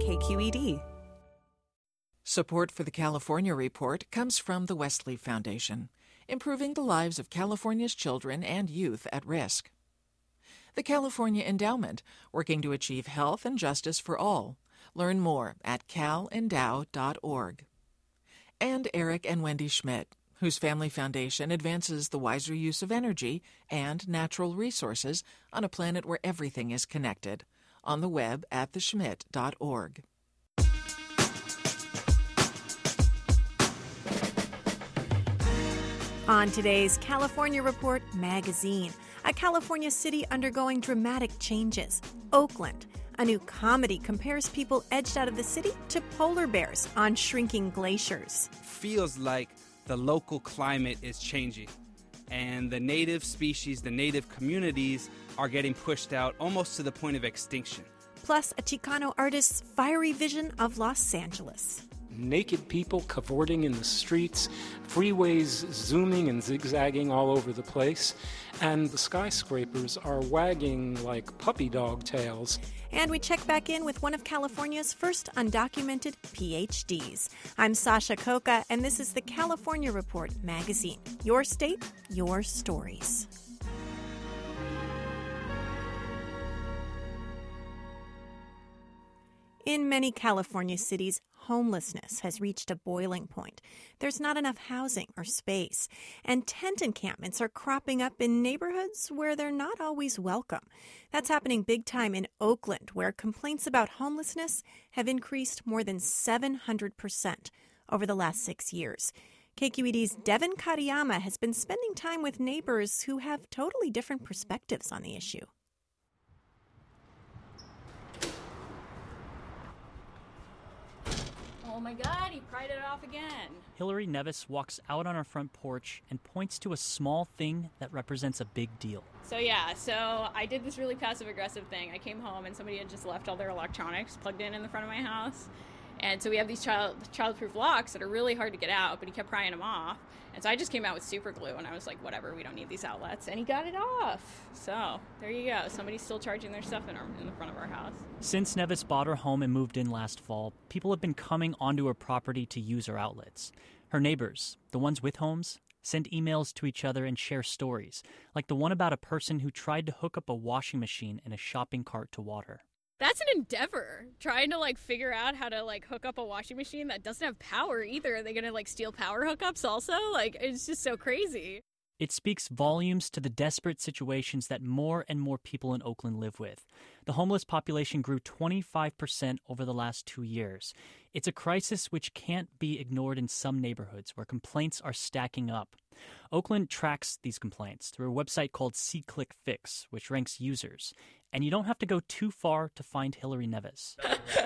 KQED. Support for the California Report comes from the Westleaf Foundation, improving the lives of California's children and youth at risk. The California Endowment, working to achieve health and justice for all. Learn more at calendow.org. And Eric and Wendy Schmidt, whose family foundation advances the wiser use of energy and natural resources on a planet where everything is connected. On the web at theschmidt.org. On today's California Report magazine, a California city undergoing dramatic changes. Oakland, a new comedy compares people edged out of the city to polar bears on shrinking glaciers. Feels like the local climate is changing, and the native species, the native communities are getting pushed out almost to the point of extinction. Plus, a Chicano artist's fiery vision of Los Angeles. Naked people cavorting in the streets, freeways zooming and zigzagging all over the place, and the skyscrapers are wagging like puppy dog tails. And we check back in with one of California's first undocumented PhDs. I'm Sasha Coca, and this is the California Report magazine. Your state, your stories. In many California cities, homelessness has reached a boiling point. There's not enough housing or space, and tent encampments are cropping up in neighborhoods where they're not always welcome. That's happening big time in Oakland, where complaints about homelessness have increased more than 700% over the last 6 years. KQED's Devin Katayama has been spending time with neighbors who have totally different perspectives on the issue. Oh my God, he pried it off again. Hillary Nevis walks out on her front porch and points to a small thing that represents a big deal. So I did this really passive-aggressive thing. I came home and somebody had just left all their electronics plugged in the front of my house. And so we have these child-proof locks that are really hard to get out, but he kept prying them off. And so I just came out with super glue, and I was like, whatever, we don't need these outlets. And he got it off. So there you go. Somebody's still charging their stuff in the front of our house. Since Nevis bought her home and moved in last fall, people have been coming onto her property to use her outlets. Her neighbors, the ones with homes, send emails to each other and share stories, like the one about a person who tried to hook up a washing machine in a shopping cart to water. That's an endeavor, trying to figure out how to hook up a washing machine that doesn't have power either. Are they going to steal power hookups also? It's just so crazy. It speaks volumes to the desperate situations that more and more people in Oakland live with. The homeless population grew 25% over the last 2 years. It's a crisis which can't be ignored in some neighborhoods where complaints are stacking up. Oakland tracks these complaints through a website called SeeClickFix, which ranks users. And you don't have to go too far to find Hillary Nevis.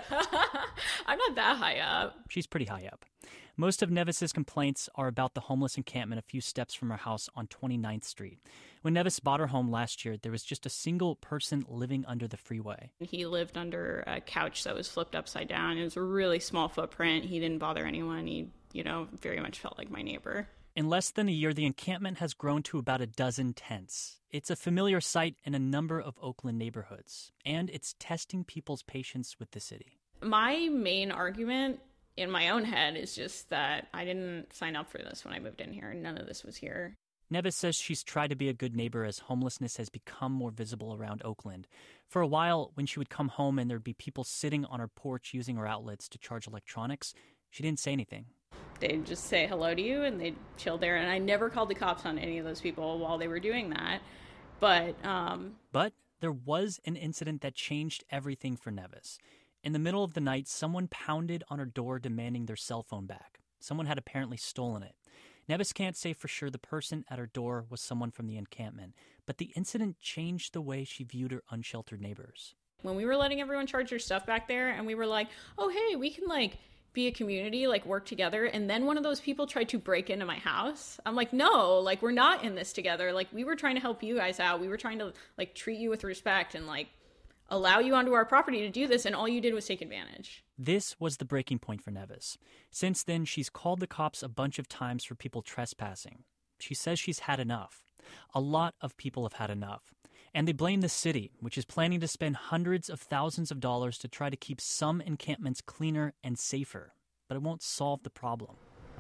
I'm not that high up. She's pretty high up. Most of Nevis's complaints are about the homeless encampment a few steps from her house on 29th Street. When Nevis bought her home last year, there was just a single person living under the freeway. He lived under a couch that was flipped upside down. It was a really small footprint. He didn't bother anyone. He, very much felt like my neighbor. In less than a year, the encampment has grown to about a dozen tents. It's a familiar sight in a number of Oakland neighborhoods, and it's testing people's patience with the city. My main argument in my own head is just that I didn't sign up for this when I moved in here, and none of this was here. Nevis says she's tried to be a good neighbor as homelessness has become more visible around Oakland. For a while, when she would come home and there'd be people sitting on her porch using her outlets to charge electronics, she didn't say anything. They'd just say hello to you, and they'd chill there. And I never called the cops on any of those people while they were doing that. But there was an incident that changed everything for Nevis. In the middle of the night, someone pounded on her door demanding their cell phone back. Someone had apparently stolen it. Nevis can't say for sure the person at her door was someone from the encampment, but the incident changed the way she viewed her unsheltered neighbors. When we were letting everyone charge their stuff back there, and we were like, oh, hey, we can be a community, work together. And then one of those people tried to break into my house. I'm like, no, we're not in this together. We were trying to help you guys out. We were trying to treat you with respect and allow you onto our property to do this. And all you did was take advantage. This was the breaking point for Nevis. Since then, she's called the cops a bunch of times for people trespassing. She says she's had enough. A lot of people have had enough. And they blame the city, which is planning to spend hundreds of thousands of dollars to try to keep some encampments cleaner and safer. But it won't solve the problem.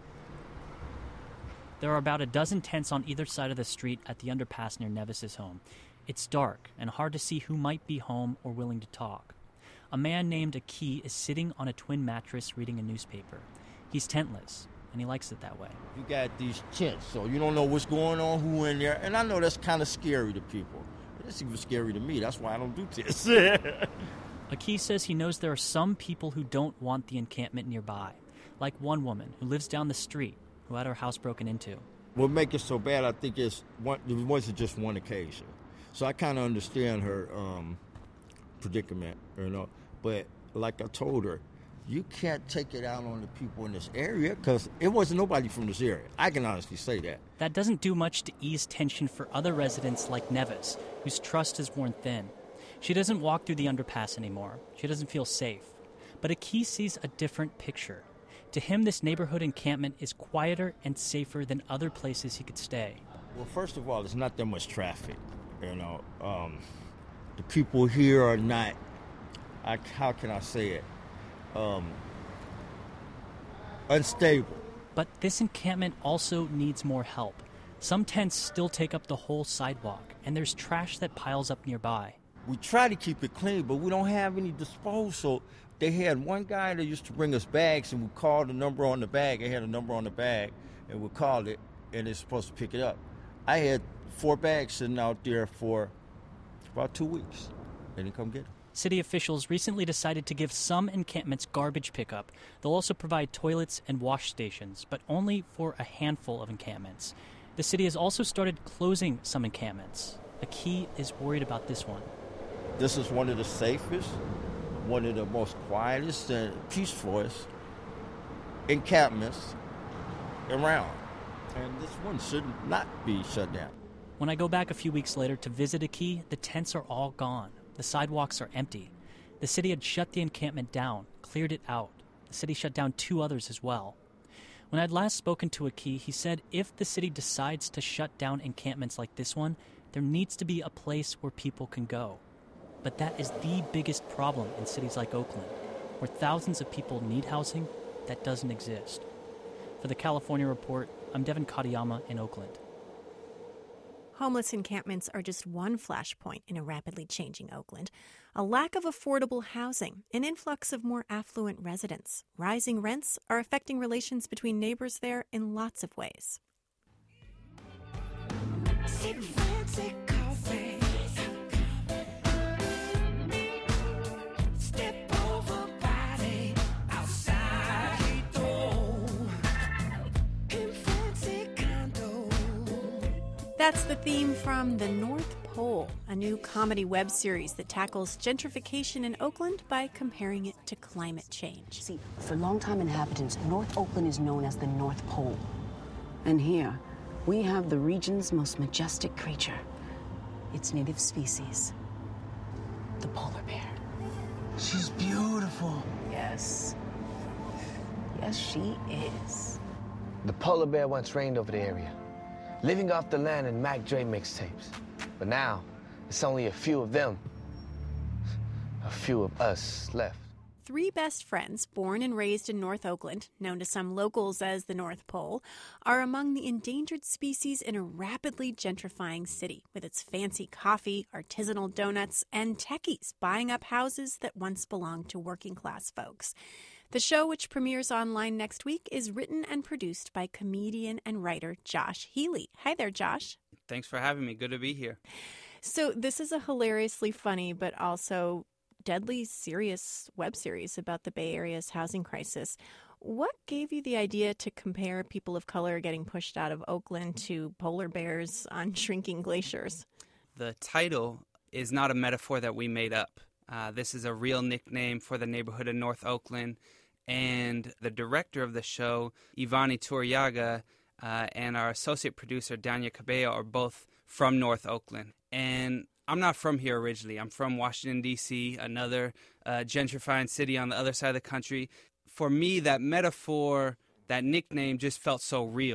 There are about a dozen tents on either side of the street at the underpass near Nevis's home. It's dark and hard to see who might be home or willing to talk. A man named Aki is sitting on a twin mattress reading a newspaper. He's tentless, and he likes it that way. You got these tents, so you don't know what's going on, who in there, and I know that's kind of scary to people. It's even scary to me. That's why I don't do tents. Aki says he knows there are some people who don't want the encampment nearby, like one woman who lives down the street who had her house broken into. What makes it so bad, I think, it wasn't just one occasion. So I kind of understand her predicament, But like I told her, you can't take it out on the people in this area because it wasn't nobody from this area. I can honestly say that. That doesn't do much to ease tension for other residents like Nevis, whose trust is worn thin. She doesn't walk through the underpass anymore. She doesn't feel safe. But Aki sees a different picture. To him, this neighborhood encampment is quieter and safer than other places he could stay. Well, first of all, there's not that much traffic. The people here are not, how can I say it, unstable. But this encampment also needs more help. Some tents still take up the whole sidewalk, and there's trash that piles up nearby. We try to keep it clean, but we don't have any disposal. They had one guy that used to bring us bags, and we called the number on the bag. They had a number on the bag, and we called it, and they're supposed to pick it up. I had 4 bags sitting out there for about 2 weeks. They didn't come get them. City officials recently decided to give some encampments garbage pickup. They'll also provide toilets and wash stations, but only for a handful of encampments. The city has also started closing some encampments. Aki is worried about this one. This is one of the safest, one of the most quietest and peacefulest encampments around. And this one should not be shut down. When I go back a few weeks later to visit Aki, the tents are all gone. The sidewalks are empty. The city had shut the encampment down, cleared it out. The city shut down 2 others as well. When I'd last spoken to Aki, he said if the city decides to shut down encampments like this one, there needs to be a place where people can go. But that is the biggest problem in cities like Oakland, where thousands of people need housing that doesn't exist. For the California Report, I'm Devin Katayama in Oakland. Homeless encampments are just one flashpoint in a rapidly changing Oakland. A lack of affordable housing, an influx of more affluent residents, rising rents are affecting relations between neighbors there in lots of ways. That's the theme from The North Pole, a new comedy web series that tackles gentrification in Oakland by comparing it to climate change. See, for longtime inhabitants, North Oakland is known as the North Pole. And here, we have the region's most majestic creature, its native species, the polar bear. She's beautiful. Yes. Yes, she is. The polar bear once reigned over the area, living off the land in Mac Dre mixtapes. But now, it's only a few of them, a few of us left. 3 best friends, born and raised in North Oakland, known to some locals as the North Pole, are among the endangered species in a rapidly gentrifying city, with its fancy coffee, artisanal donuts, and techies buying up houses that once belonged to working-class folks. The show, which premieres online next week, is written and produced by comedian and writer Josh Healy. Hi there, Josh. Thanks for having me. Good to be here. So this is a hilariously funny but also deadly serious web series about the Bay Area's housing crisis. What gave you the idea to compare people of color getting pushed out of Oakland to polar bears on shrinking glaciers? The title is not a metaphor that we made up. This is a real nickname for the neighborhood in North Oakland. And the director of the show, Ivani Turiaga, and our associate producer, Dania Cabello, are both from North Oakland. And I'm not from here originally. I'm from Washington, D.C., another gentrifying city on the other side of the country. For me, that metaphor, that nickname just felt so real.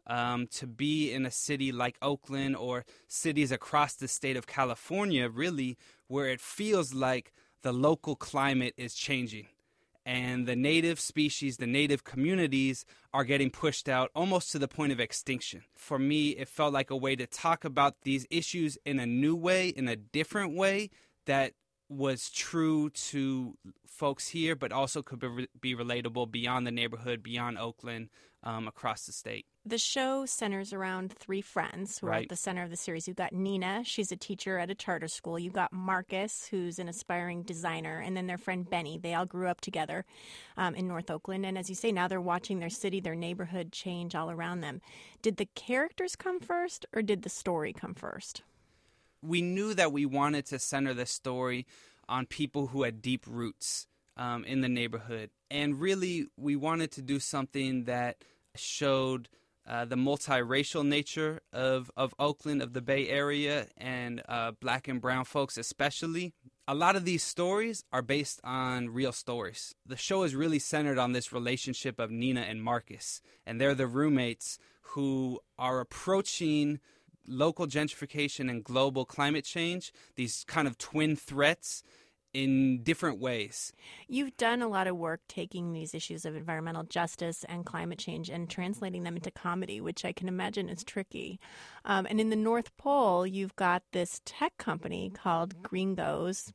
to be in a city like Oakland or cities across the state of California, really, where it feels like the local climate is changing. And the native species, the native communities are getting pushed out almost to the point of extinction. For me, it felt like a way to talk about these issues in a new way, in a different way that was true to folks here, but also could be relatable beyond the neighborhood, beyond Oakland, across the state. The show centers around three friends who are at the center of the series. You've got Nina, she's a teacher at a charter school. You've got Marcus, who's an aspiring designer, and then their friend Benny. They all grew up together in North Oakland. And as you say, now they're watching their city, their neighborhood change all around them. Did the characters come first, or did the story come first? We knew that we wanted to center the story on people who had deep roots in the neighborhood. And really, we wanted to do something that showed the multiracial nature of Oakland, of the Bay Area, and black and brown folks especially. A lot of these stories are based on real stories. The show is really centered on this relationship of Nina and Marcus, and they're the roommates who are approaching local gentrification and global climate change, these kind of twin threats, in different ways. You've done a lot of work taking these issues of environmental justice and climate change and translating them into comedy, which I can imagine is tricky. And in the North Pole, you've got this tech company called Gringos,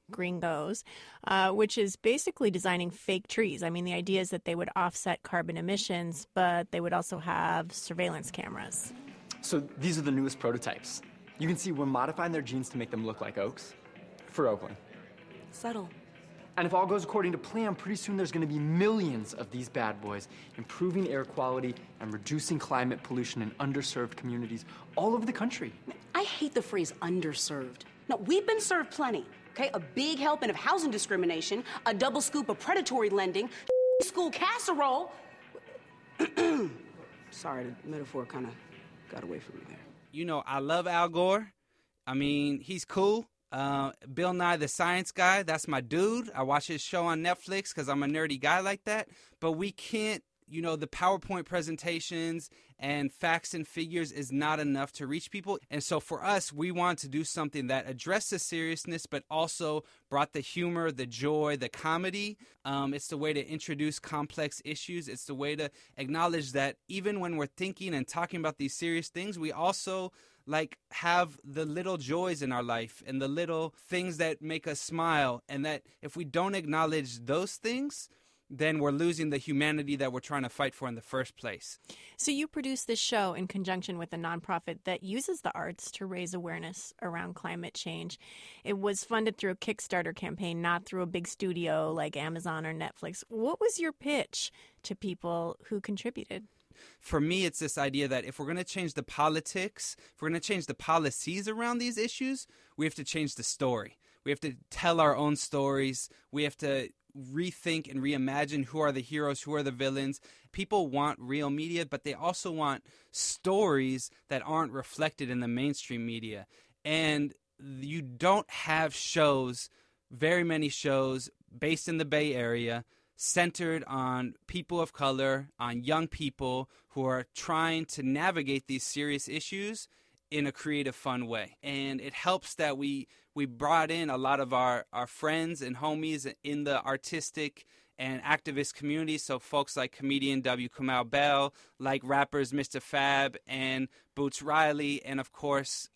which is basically designing fake trees. I mean, the idea is that they would offset carbon emissions, but they would also have surveillance cameras. So these are the newest prototypes. You can see we're modifying their genes to make them look like oaks for Oakland. Subtle. And if all goes according to plan, pretty soon there's going to be millions of these bad boys, improving air quality and reducing climate pollution in underserved communities all over the country. I hate the phrase underserved. No, we've been served plenty, okay? A big helping of housing discrimination, a double scoop of predatory lending, school casserole. Sorry, the metaphor kind of got away from me there. You know, I love Al Gore. I mean, he's cool. Bill Nye the Science Guy, that's my dude. I watch his show on Netflix because I'm a nerdy guy like that. But we can't, the PowerPoint presentations and facts and figures is not enough to reach people. And so for us, we want to do something that addressed the seriousness, but also brought the humor, the joy, the comedy. It's the way to introduce complex issues. It's the way to acknowledge that even when we're thinking and talking about these serious things, we also have the little joys in our life and the little things that make us smile, and that if we don't acknowledge those things, then we're losing the humanity that we're trying to fight for in the first place. So you produce this show in conjunction with a nonprofit that uses the arts to raise awareness around climate change. It was funded through a Kickstarter campaign, not through a big studio like Amazon or Netflix. What was your pitch to people who contributed? For me, it's this idea that if we're going to change the politics, if we're going to change the policies around these issues, we have to change the story. We have to tell our own stories. We have to rethink and reimagine who are the heroes, who are the villains. People want real media, but they also want stories that aren't reflected in the mainstream media. And you don't have shows, very many shows based in the Bay Area, centered on people of color, on young people who are trying to navigate these serious issues in a creative, fun way. And it helps that we brought in a lot of our friends and homies in the artistic and activist community. So folks like comedian W. Kamau Bell, like rappers Mr. Fab and Boots Riley, and of course,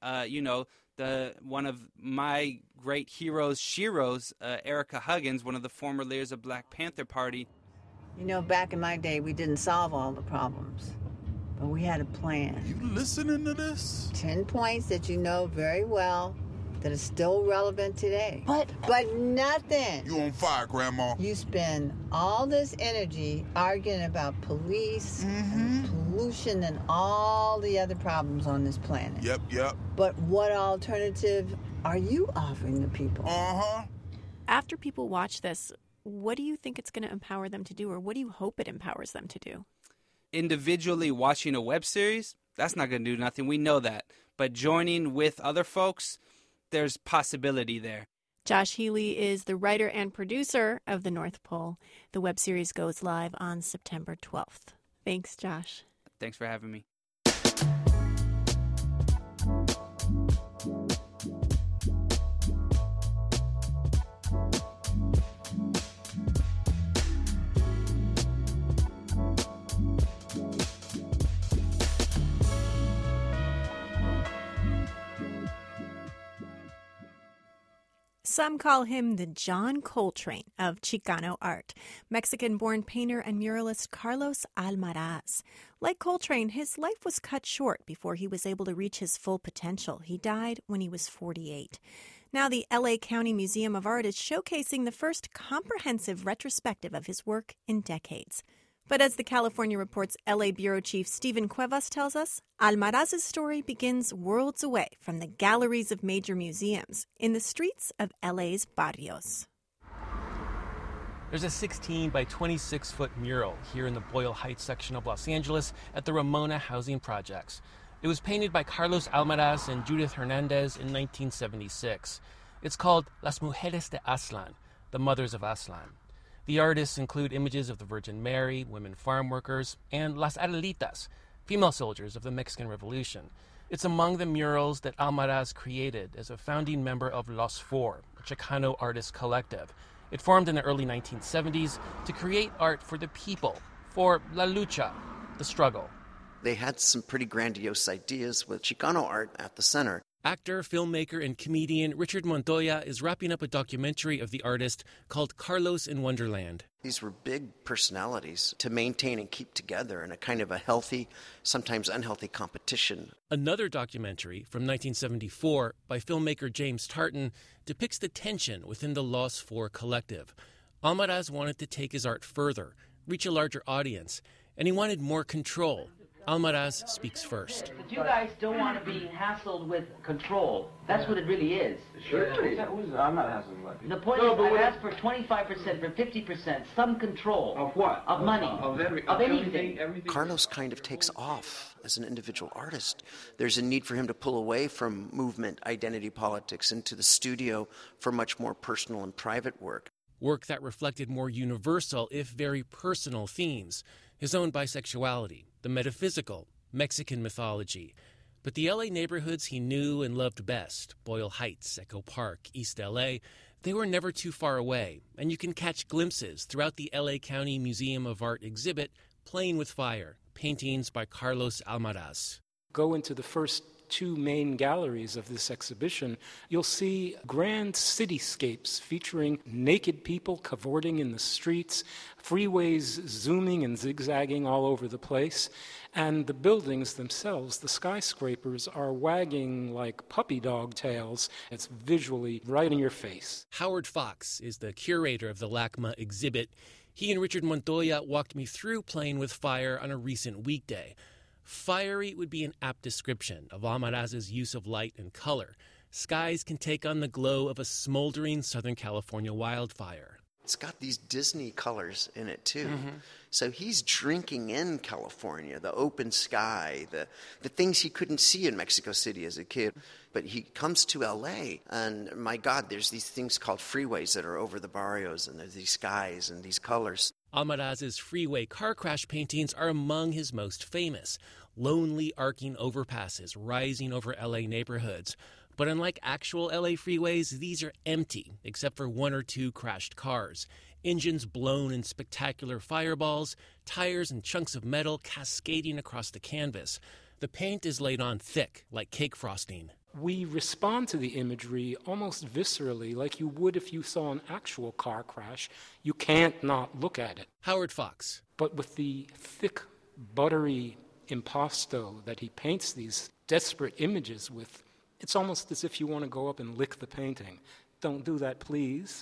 one of my great heroes, Sheroes, Erica Huggins, one of the former leaders of Black Panther Party. Back in my day, we didn't solve all the problems, but we had a plan. You listening to this? 10 points that you know very well that is still relevant today. But nothing. You on fire, Grandma. You spend all this energy arguing about police and pollution and all the other problems on this planet. Yep. But what alternative are you offering the people? After people watch this, what do you think it's going to empower them to do, or what do you hope it empowers them to do? Individually watching a web series, that's not going to do nothing. We know that. But joining with other folks, there's possibility there. Josh Healy is the writer and producer of The North Pole. The web series goes live on September 12th. Thanks, Josh. Thanks for having me. Some call him the John Coltrane of Chicano art, Mexican-born painter and muralist Carlos Almaraz. Like Coltrane, his life was cut short before he was able to reach his full potential. He died when he was 48. Now the L.A. County Museum of Art is showcasing the first comprehensive retrospective of his work in decades. But as the California Report's L.A. Bureau Chief Stephen Cuevas tells us, Almaraz's story begins worlds away from the galleries of major museums, in the streets of L.A.'s barrios. There's a 16 by 26-foot mural here in the Boyle Heights section of Los Angeles at the Ramona Housing Projects. It was painted by Carlos Almaraz and Judith Hernandez in 1976. It's called Las Mujeres de Aztlán, the Mothers of Aztlán. The artists include images of the Virgin Mary, women farm workers, and Las Adelitas, female soldiers of the Mexican Revolution. It's among the murals that Almaraz created as a founding member of Los Four, a Chicano artist collective. It formed in the early 1970s to create art for the people, for la lucha, the struggle. They had some pretty grandiose ideas with Chicano art at the center. Actor, filmmaker, and comedian Richard Montoya is wrapping up a documentary of the artist called Carlos in Wonderland. These were big personalities to maintain and keep together in a kind of a healthy, sometimes unhealthy competition. Another documentary from 1974 by filmmaker James Tartan depicts the tension within the Los Four collective. Almaraz wanted to take his art further, reach a larger audience, and he wanted more control. Almaraz speaks first. But you guys don't want to be hassled with control. That's what it really is. Sure. I'm not hassling with it. The point is, I've asked for 25%, for 50%, some control. Of what? Of money. Of anything. Carlos kind of takes off as an individual artist. There's a need for him to pull away from movement, identity politics, into the studio for much more personal and private work. Work that reflected more universal, if very personal, themes. His own bisexuality, the metaphysical, Mexican mythology. But the L.A. neighborhoods he knew and loved best, Boyle Heights, Echo Park, East L.A., they were never too far away, and you can catch glimpses throughout the L.A. County Museum of Art exhibit, Playing with Fire, paintings by Carlos Almaraz. Go into the first two main galleries of this exhibition, you'll see grand cityscapes featuring naked people cavorting in the streets, freeways zooming and zigzagging all over the place, and the buildings themselves, the skyscrapers, are wagging like puppy dog tails. It's visually right in your face. Howard Fox is the curator of the LACMA exhibit. He and Richard Montoya walked me through Playing with Fire on a recent weekday. Fiery would be an apt description of Almaraz's use of light and color. Skies can take on the glow of a smoldering Southern California wildfire. It's got these Disney colors in it, too. Mm-hmm. So he's drinking in California, the open sky, the things he couldn't see in Mexico City as a kid. But he comes to L.A., and my God, there's these things called freeways that are over the barrios, and there's these skies and these colors. Almaraz's freeway car crash paintings are among his most famous. Lonely arcing overpasses rising over L.A. neighborhoods. But unlike actual L.A. freeways, these are empty, except for one or two crashed cars. Engines blown in spectacular fireballs, tires and chunks of metal cascading across the canvas. The paint is laid on thick, like cake frosting. We respond to the imagery almost viscerally, like you would if you saw an actual car crash. You can't not look at it. Howard Fox. But with the thick, buttery impasto that he paints these desperate images with, it's almost as if you want to go up and lick the painting. Don't do that, please.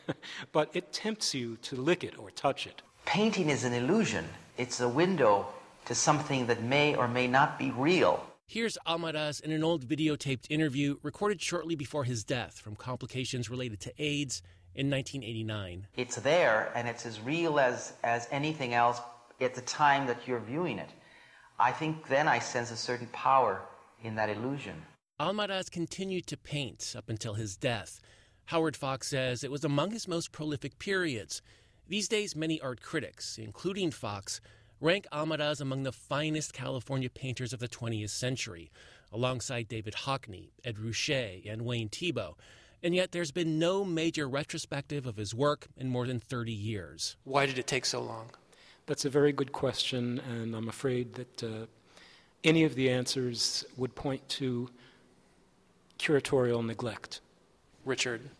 But it tempts you to lick it or touch it. Painting is an illusion. It's a window to something that may or may not be real. Here's Almaraz in an old videotaped interview recorded shortly before his death from complications related to AIDS in 1989. It's there, and it's as real as anything else at the time that you're viewing it. I think then I sense a certain power in that illusion. Almaraz continued to paint up until his death. Howard Fox says it was among his most prolific periods. These days, many art critics, including Fox, rank Almaraz among the finest California painters of the 20th century, alongside David Hockney, Ed Ruscha, and Wayne Thiebaud. And yet there's been no major retrospective of his work in more than 30 years. Why did it take so long? That's a very good question, and I'm afraid that any of the answers would point to curatorial neglect. Richard?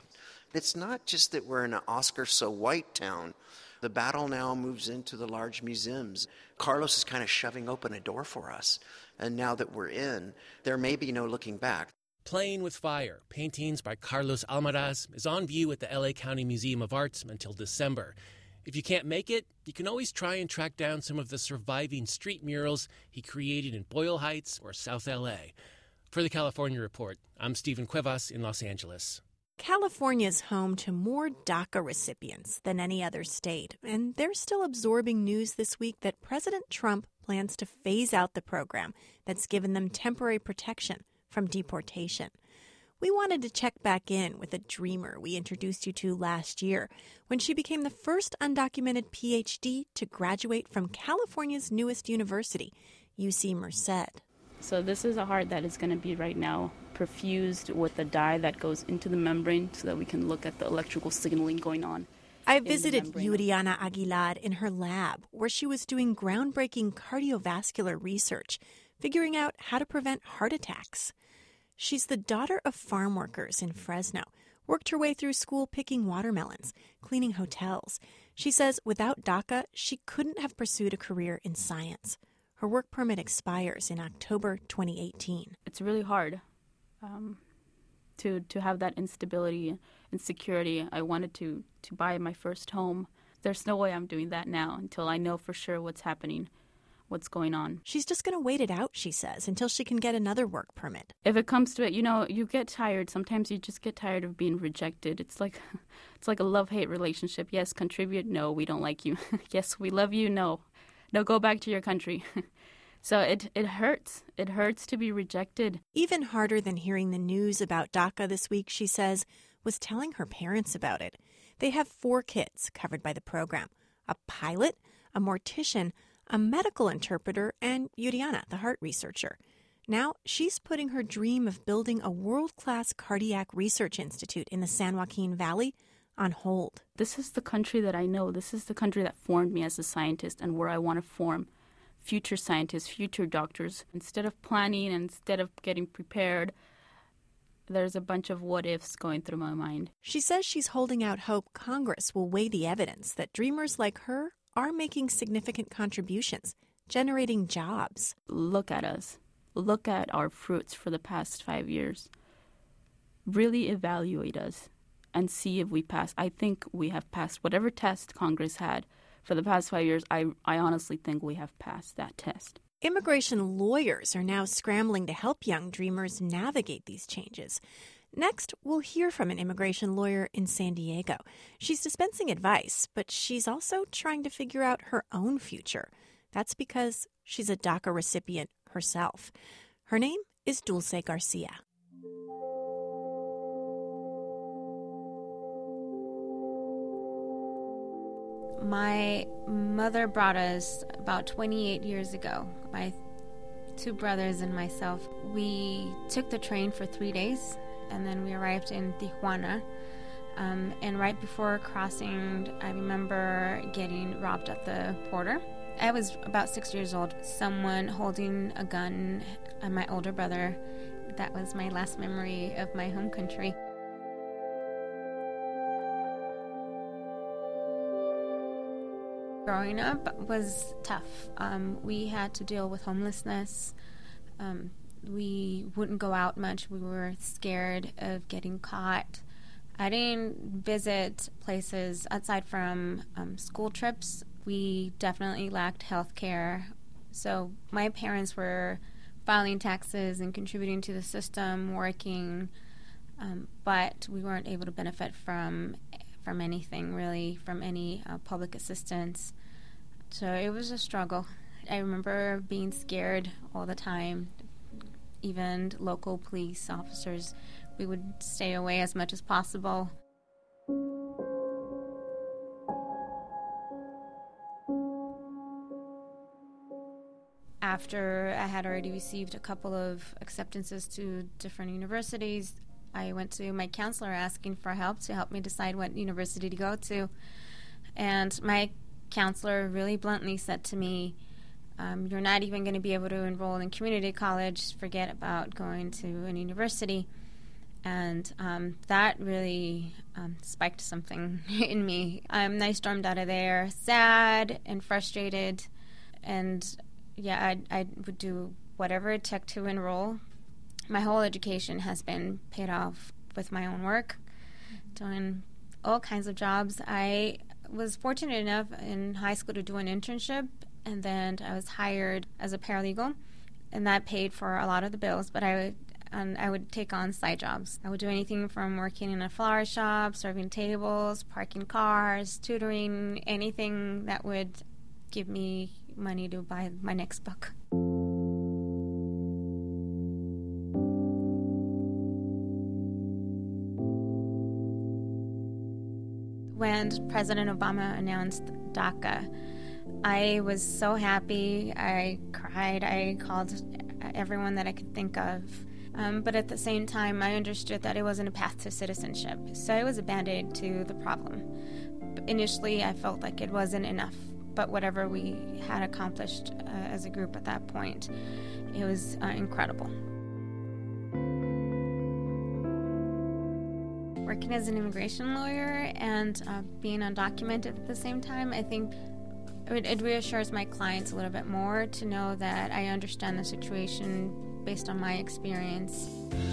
It's not just that we're in an Oscar so white town. The battle now moves into the large museums. Carlos is kind of shoving open a door for us. And now that we're in, there may be no looking back. Playing with Fire, paintings by Carlos Almaraz, is on view at the LA County Museum of Arts until December. If you can't make it, you can always try and track down some of the surviving street murals he created in Boyle Heights or South LA. For the California Report, I'm Stephen Cuevas in Los Angeles. California's home to more DACA recipients than any other state, and they're still absorbing news this week that President Trump plans to phase out the program that's given them temporary protection from deportation. We wanted to check back in with a dreamer we introduced you to last year when she became the first undocumented PhD to graduate from California's newest university, UC Merced. So this is a heart that is going to be right now perfused with a dye that goes into the membrane so that we can look at the electrical signaling going on. I visited Yuriana Aguilar in her lab where she was doing groundbreaking cardiovascular research, figuring out how to prevent heart attacks. She's the daughter of farm workers in Fresno, worked her way through school picking watermelons, cleaning hotels. She says without DACA, she couldn't have pursued a career in science. Her work permit expires in October 2018. It's really hard to have that instability and security. I wanted to buy my first home. There's no way I'm doing that now until I know for sure what's happening, what's going on. She's just going to wait it out, she says, until she can get another work permit. If it comes to it, you get tired. Sometimes you just get tired of being rejected. It's like a love-hate relationship. Yes, contribute. No, we don't like you. Yes, we love you. No, go back to your country. So it hurts. It hurts to be rejected. Even harder than hearing the news about DACA this week, she says, was telling her parents about it. They have 4 kids covered by the program: a pilot, a mortician, a medical interpreter, and Yuriana, the heart researcher. Now she's putting her dream of building a world-class cardiac research institute in the San Joaquin Valley on hold. This is the country that I know. This is the country that formed me as a scientist and where I want to form future scientists, future doctors. Instead of planning and instead of getting prepared, there's a bunch of what-ifs going through my mind. She says she's holding out hope Congress will weigh the evidence that dreamers like her are making significant contributions, generating jobs. Look at us. Look at our fruits for the past 5 years. Really evaluate us and see if we pass. I think we have passed whatever test Congress had for the past 5 years. I honestly think we have passed that test. Immigration lawyers are now scrambling to help young dreamers navigate these changes. Next, we'll hear from an immigration lawyer in San Diego. She's dispensing advice, but she's also trying to figure out her own future. That's because she's a DACA recipient herself. Her name is Dulce Garcia. My mother brought us about 28 years ago. My 2 brothers and myself. We took the train for 3 days, and then we arrived in Tijuana. And right before crossing, I remember getting robbed at the border. I was about 6 years old. Someone holding a gun at my older brother. That was my last memory of my home country. Growing up was tough. We had to deal with homelessness. We wouldn't go out much. We were scared of getting caught. I didn't visit places outside from school trips. We definitely lacked health care. So my parents were filing taxes and contributing to the system, working, but we weren't able to benefit from anything, really, from any public assistance. So it was a struggle. I remember being scared all the time. Even local police officers, we would stay away as much as possible. After I had already received a couple of acceptances to different universities, I went to my counselor asking for help to help me decide what university to go to. And my counselor really bluntly said to me, you're not even going to be able to enroll in community college. Forget about going to an university. And that really spiked something in me. I stormed out of there sad and frustrated. And yeah, I would do whatever it took to enroll. My whole education has been paid off with my own work, doing all kinds of jobs. I was fortunate enough in high school to do an internship, and then I was hired as a paralegal, and that paid for a lot of the bills, but I would take on side jobs. I would do anything from working in a flower shop, serving tables, parking cars, tutoring, anything that would give me money to buy my next book. When President Obama announced DACA, I was so happy. I cried. I called everyone that I could think of. But at the same time, I understood that it wasn't a path to citizenship. So it was a band-aid to the problem. Initially, I felt like it wasn't enough. But whatever we had accomplished as a group at that point, it was incredible. Working as an immigration lawyer and being undocumented at the same time, I think it reassures my clients a little bit more to know that I understand the situation based on my experience.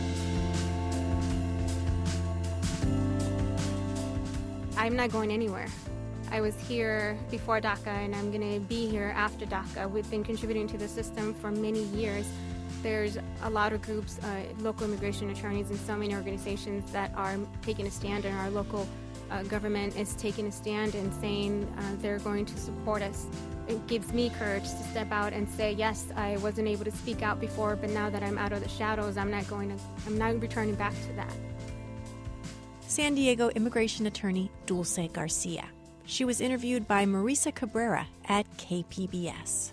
I'm not going anywhere. I was here before DACA, and I'm going to be here after DACA. We've been contributing to the system for many years. There's a lot of groups, local immigration attorneys and so many organizations that are taking a stand, and our local government is taking a stand and saying they're going to support us. It gives me courage to step out and say, yes, I wasn't able to speak out before, but now that I'm out of the shadows, I'm not returning back to that. San Diego immigration attorney Dulce Garcia. She was interviewed by Marisa Cabrera at KPBS.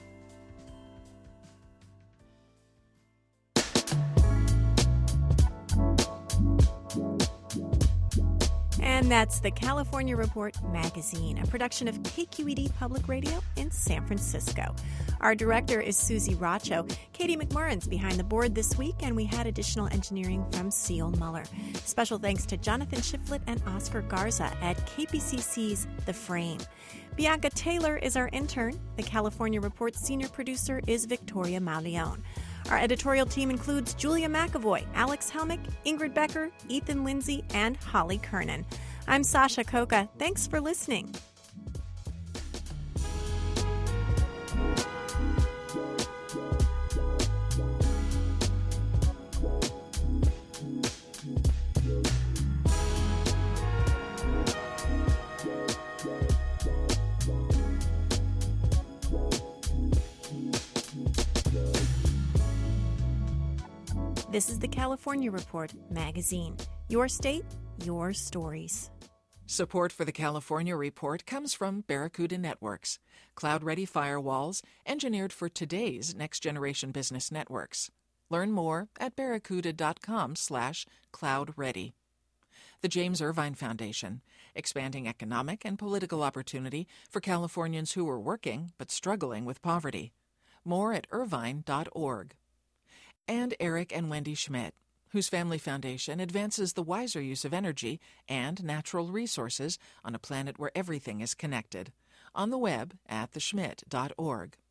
And that's the California Report magazine, a production of KQED Public Radio in San Francisco. Our director is Susie Racho. Katie McMurrin's behind the board this week, and we had additional engineering from Seal Muller. Special thanks to Jonathan Shiflett and Oscar Garza at KPCC's The Frame. Bianca Taylor is our intern. The California Report senior producer is Victoria Mauleon. Our editorial team includes Julia McAvoy, Alex Helmick, Ingrid Becker, Ethan Lindsay, and Holly Kernan. I'm Sasha Coca. Thanks for listening. This is the California Report magazine. Your state, your stories. Support for the California Report comes from Barracuda Networks, cloud-ready firewalls engineered for today's next-generation business networks. Learn more at barracuda.com/cloud-ready. The James Irvine Foundation, expanding economic and political opportunity for Californians who are working but struggling with poverty. More at irvine.org. And Eric and Wendy Schmidt, whose family foundation advances the wiser use of energy and natural resources on a planet where everything is connected. On the web at theschmidt.org.